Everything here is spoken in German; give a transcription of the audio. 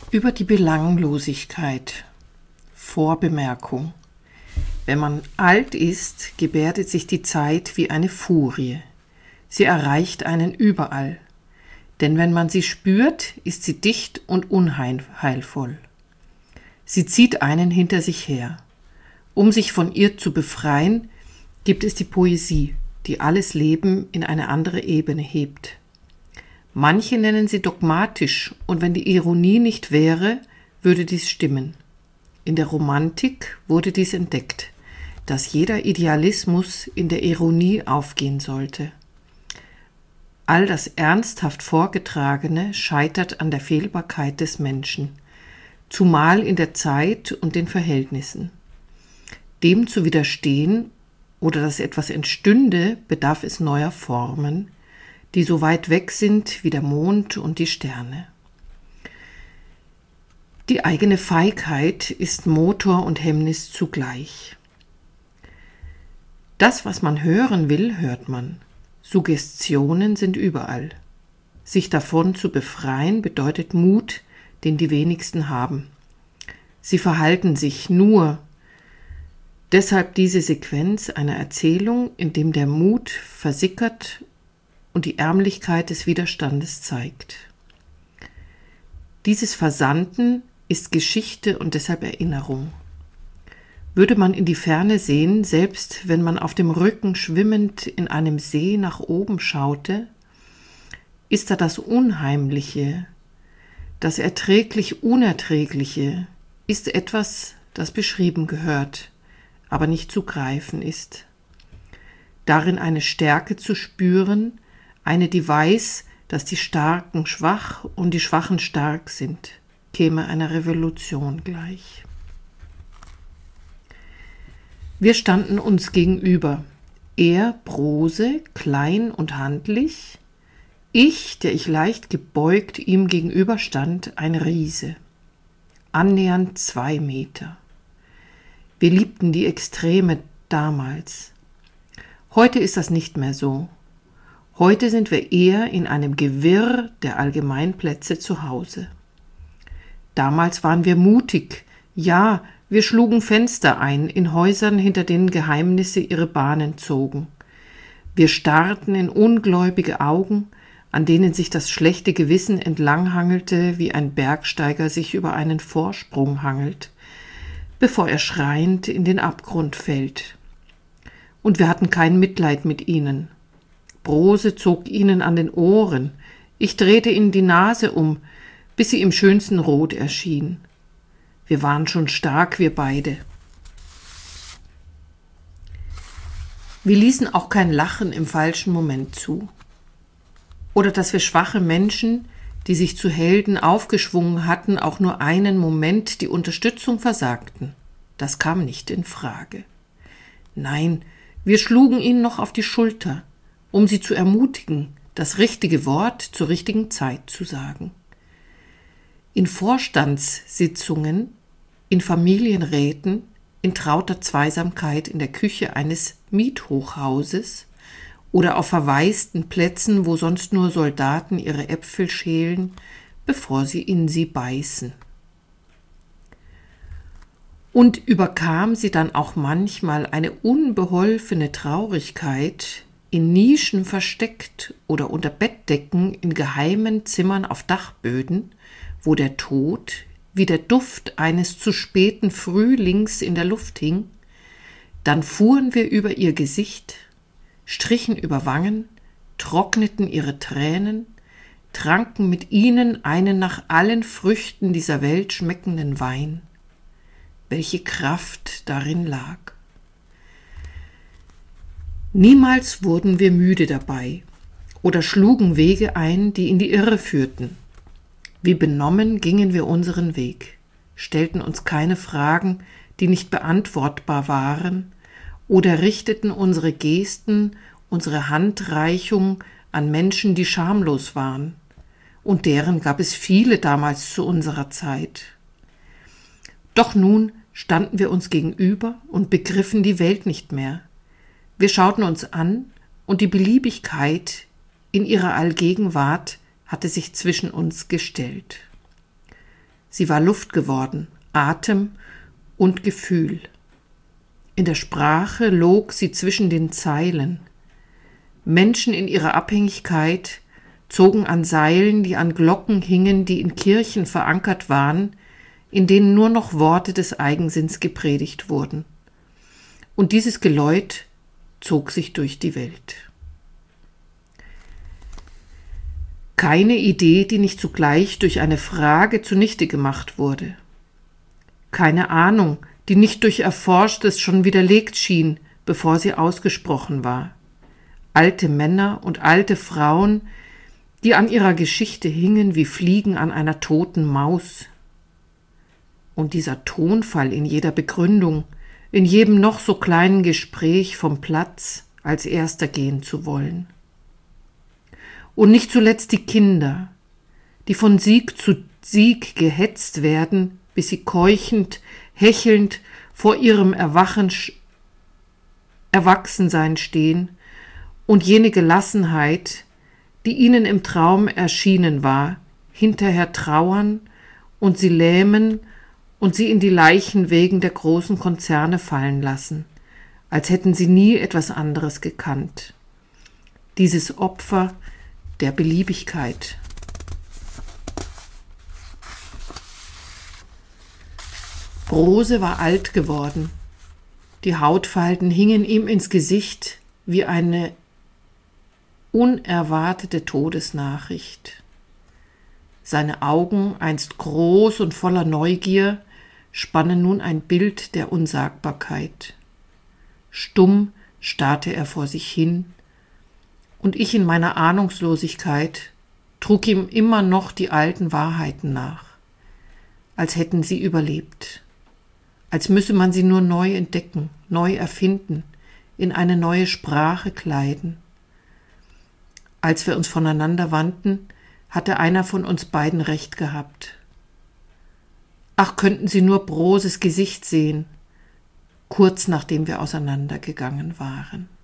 Über die Belanglosigkeit. Vorbemerkung. Wenn man alt ist, gebärdet sich die Zeit wie eine Furie. Sie erreicht einen überall. Denn wenn man sie spürt, ist sie dicht und unheilvoll. Sie zieht einen hinter sich her. Um sich von ihr zu befreien, gibt es die Poesie, die alles Leben in eine andere Ebene hebt. Manche nennen sie dogmatisch, und wenn die Ironie nicht wäre, würde dies stimmen. In der Romantik wurde dies entdeckt, dass jeder Idealismus in der Ironie aufgehen sollte. All das ernsthaft Vorgetragene scheitert an der Fehlbarkeit des Menschen, zumal in der Zeit und den Verhältnissen. Dem zu widerstehen oder dass etwas entstünde, bedarf es neuer Formen, die so weit weg sind wie der Mond und die Sterne. Die eigene Feigheit ist Motor und Hemmnis zugleich. Das, was man hören will, hört man. Suggestionen sind überall. Sich davon zu befreien bedeutet Mut, den die wenigsten haben. Sie verhalten sich nur. Deshalb diese Sequenz einer Erzählung, in dem der Mut versickert und die Ärmlichkeit des Widerstandes zeigt. Dieses Versanden ist Geschichte und deshalb Erinnerung. Würde man in die Ferne sehen, selbst wenn man auf dem Rücken schwimmend in einem See nach oben schaute, ist da das Unheimliche, das erträglich Unerträgliche, ist etwas, das beschrieben gehört, aber nicht zu greifen ist. Darin eine Stärke zu spüren, eine, die weiß, dass die Starken schwach und die Schwachen stark sind, käme einer Revolution gleich. Wir standen uns gegenüber, er Brose, klein und handlich, ich, der ich leicht gebeugt ihm gegenüberstand, ein Riese, annähernd 2 Meter. Wir liebten die Extreme damals. Heute ist das nicht mehr so. Heute sind wir eher in einem Gewirr der Allgemeinplätze zu Hause. Damals waren wir mutig, ja, wir schlugen Fenster ein in Häusern, hinter denen Geheimnisse ihre Bahnen zogen. Wir starrten in ungläubige Augen, an denen sich das schlechte Gewissen entlanghangelte, wie ein Bergsteiger sich über einen Vorsprung hangelt, bevor er schreiend in den Abgrund fällt. Und wir hatten kein Mitleid mit ihnen. Brose zog ihnen an den Ohren, ich drehte ihnen die Nase um, bis sie im schönsten Rot erschien. Wir waren schon stark, wir beide. Wir ließen auch kein Lachen im falschen Moment zu. Oder dass wir schwache Menschen, die sich zu Helden aufgeschwungen hatten, auch nur einen Moment die Unterstützung versagten. Das kam nicht in Frage. Nein, wir schlugen ihnen noch auf die Schulter, um sie zu ermutigen, das richtige Wort zur richtigen Zeit zu sagen. In Vorstandssitzungen, in Familienräten, in trauter Zweisamkeit in der Küche eines Miethochhauses oder auf verwaisten Plätzen, wo sonst nur Soldaten ihre Äpfel schälen, bevor sie in sie beißen. Und überkam sie dann auch manchmal eine unbeholfene Traurigkeit, in Nischen versteckt oder unter Bettdecken in geheimen Zimmern auf Dachböden, wo der Tod wie der Duft eines zu späten Frühlings in der Luft hing, dann fuhren wir über ihr Gesicht, strichen über Wangen, trockneten ihre Tränen, tranken mit ihnen einen nach allen Früchten dieser Welt schmeckenden Wein. Welche Kraft darin lag. Niemals wurden wir müde dabei oder schlugen Wege ein, die in die Irre führten. Wie benommen gingen wir unseren Weg, stellten uns keine Fragen, die nicht beantwortbar waren, oder richteten unsere Gesten, unsere Handreichung an Menschen, die schamlos waren. Und deren gab es viele damals zu unserer Zeit. Doch nun standen wir uns gegenüber und begriffen die Welt nicht mehr. Wir schauten uns an und die Beliebigkeit in ihrer Allgegenwart hatte sich zwischen uns gestellt. Sie war Luft geworden, Atem und Gefühl. In der Sprache log sie zwischen den Zeilen. Menschen in ihrer Abhängigkeit zogen an Seilen, die an Glocken hingen, die in Kirchen verankert waren, in denen nur noch Worte des Eigensinns gepredigt wurden. Und dieses Geläut zog sich durch die Welt. Keine Idee, die nicht zugleich durch eine Frage zunichte gemacht wurde. Keine Ahnung, die nicht durch Erforschtes schon widerlegt schien, bevor sie ausgesprochen war. Alte Männer und alte Frauen, die an ihrer Geschichte hingen wie Fliegen an einer toten Maus. Und dieser Tonfall in jeder Begründung, in jedem noch so kleinen Gespräch vom Platz, als Erster gehen zu wollen. Und nicht zuletzt die Kinder, die von Sieg zu Sieg gehetzt werden, bis sie keuchend, hechelnd vor ihrem Erwachsensein stehen und jene Gelassenheit, die ihnen im Traum erschienen war, hinterher trauern und sie lähmen und sie in die Leichenwegen der großen Konzerne fallen lassen, als hätten sie nie etwas anderes gekannt. Dieses Opfer der Beliebigkeit. Brose war alt geworden. Die Hautfalten hingen ihm ins Gesicht wie eine unerwartete Todesnachricht. Seine Augen, einst groß und voller Neugier, spannen nun ein Bild der Unsagbarkeit. Stumm starrte er vor sich hin, und ich in meiner Ahnungslosigkeit trug ihm immer noch die alten Wahrheiten nach, als hätten sie überlebt, als müsse man sie nur neu entdecken, neu erfinden, in eine neue Sprache kleiden. Als wir uns voneinander wandten, hatte einer von uns beiden recht gehabt. Ach, könnten Sie nur Broses Gesicht sehen, kurz nachdem wir auseinandergegangen waren.